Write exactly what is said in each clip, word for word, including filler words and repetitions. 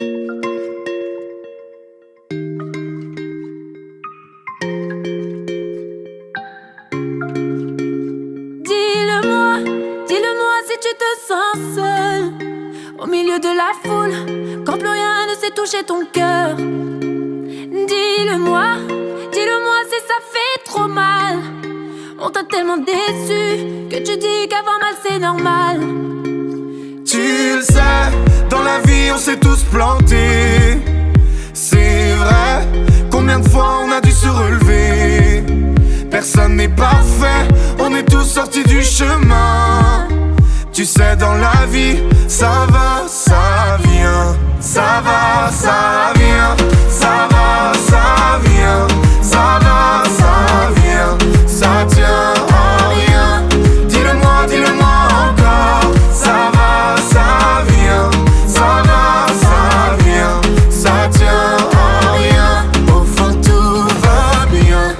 Dis-le-moi, dis-le-moi si tu te sens seul au milieu de la foule, quand plus rien ne sait toucher ton cœur. Dis-le-moi, dis-le-moi si ça fait trop mal. On t'a tellement déçu que tu dis qu'avoir mal c'est normal. Tu le sais, dans la vie on s'est tous plantés. C'est vrai, combien de fois on a dû se relever. Personne n'est parfait, on est tous sortis du chemin. Tu sais, dans la vie, ça va, ça vient. Ça va, ça vient. Ça va, ça vient. Ça va, ça vient. Ça tient à rien. Dis-le-moi, dis-le-moi encore. Ça va, ça vient. Ça va, ça vient. Ça tient à rien. Au fond, tout va bien.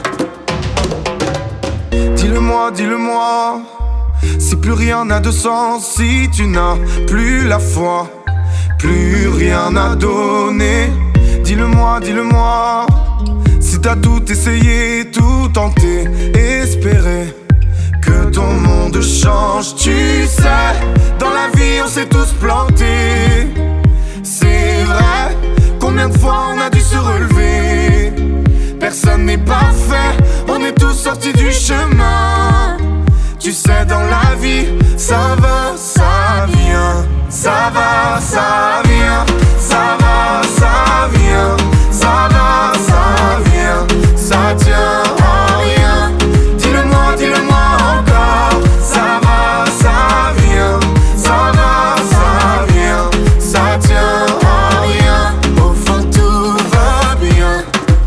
Dis-le-moi, dis-le-moi. Si plus rien n'a de sens, si tu n'as plus la foi, plus rien à donner. Dis-le-moi, dis-le-moi. Si t'as tout essayé, tout tenté, espéré que ton monde change. Tu sais, dans la vie on s'est tous plantés. C'est vrai, combien de fois on a dû se relever. Personne n'est parfait, on est tous sortis du chemin. Tu sais, dans la vie, ça va, ça vient. Ça va, ça vient. Ça va, ça vient. Ça va, ça vient. Ça tient à rien. Dis-le-moi, dis-le-moi encore. Ça va, ça vient. Ça va, ça vient. Ça tient à rien. Au fond, tout va bien.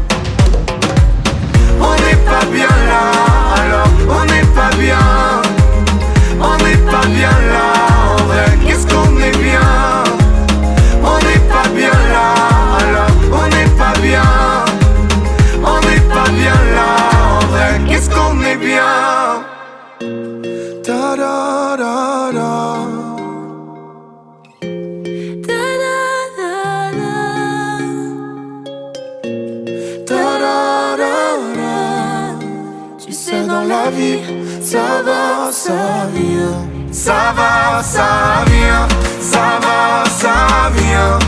On n'est pas bien là, alors on n'est pas bien. On n'est pas bien là, en vrai, qu'est-ce qu'on est bien. On n'est pas bien là, alors on n'est pas bien. On n'est pas bien là, en vrai, qu'est-ce qu'on est bien. Ta da da da. Da da da da. Ta da da da. Tu sais, dans la vie, ça va, ça vient. Ça va, ça vient. Ça va, ça vient.